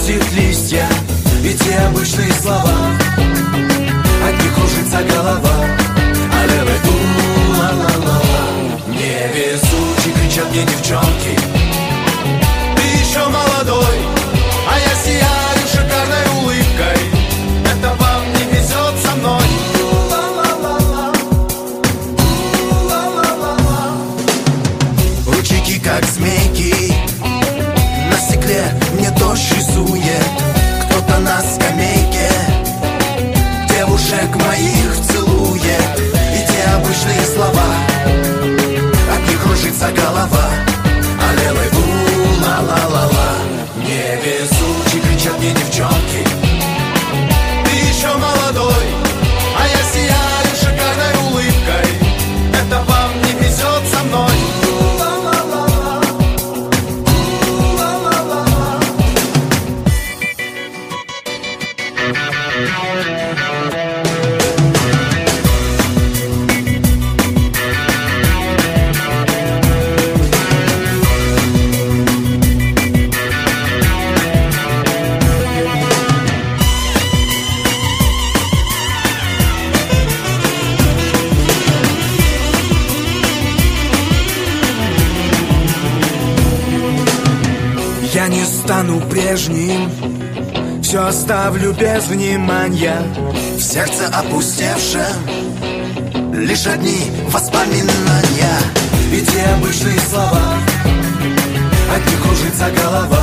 распустит листья, и те обычные слова, от них кружится голова. Аллилуйя, ла-ла-ла-ла. Невезучий, кричат мне девчонки, ты еще молодой, а я сияю шикарной улыбкой. Это вам не везет со мной. Ручейки как змейки, на стекле мне дождь рисует. Кто-то на скамейке девушек моих целует. И те обычные слова, от них кружится голова. Аллилуйя, ла-ла-ла-ла. Невезучий, кричат мне девчонки, ты еще молодой, а я сияю шикарной улыбкой. Это вам не везет со мной. Я не стану прежним, все оставлю без внимания. В сердце опустевшем лишь одни воспоминания. И те обычные слова, от них кружится голова.